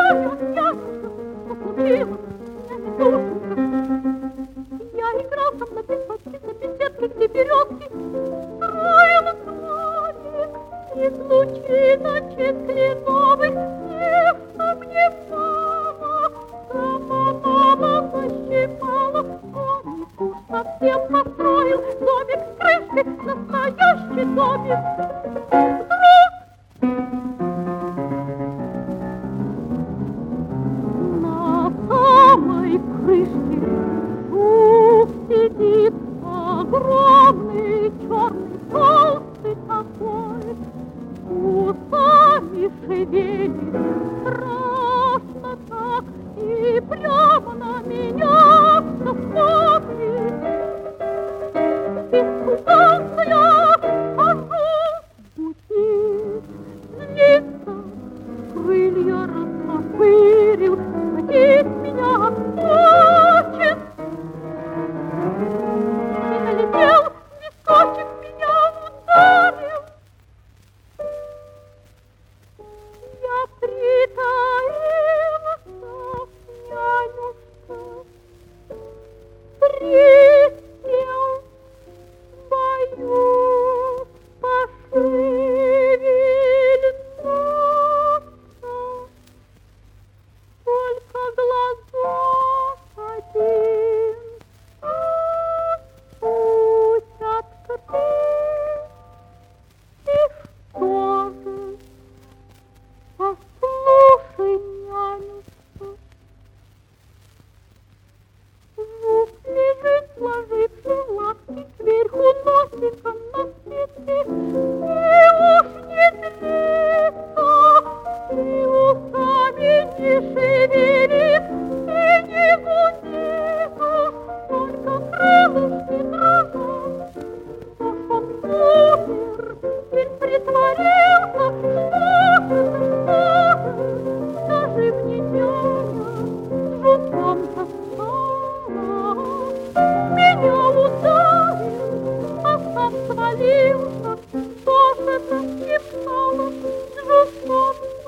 Я играл там на песочке, на беседке, где березки строил домик из лучиночек кленовых. Снег мне мама, сама мама защипала. Он и уж совсем построил домик с крышкой, настоящий домик. На самой крышке жук сидит, огромный, черный, толстый такой, усами шевелит, страшно так, и прямо на меня смотрит. Испугался я, а жук будит, злится, крылья растопырил, схватить меня хочет. И налетел, листочек меня ударил. Я притаилась, нянюшка, присел, боюсь пошевельнуться. Только глазок один пусть открыть. И что же? Послушай, нянюшка. Жук лежит, сложивший лапки кверху носиком на свете, и уж не длится, и усами не шевелит, и не гудит, только крылышки дрожат. Что ж он умер или притворился? Что же, скажи мне, няня, с жуком-то стало? Меня ударил, а сам свалился. Что ж это не стало с жуком?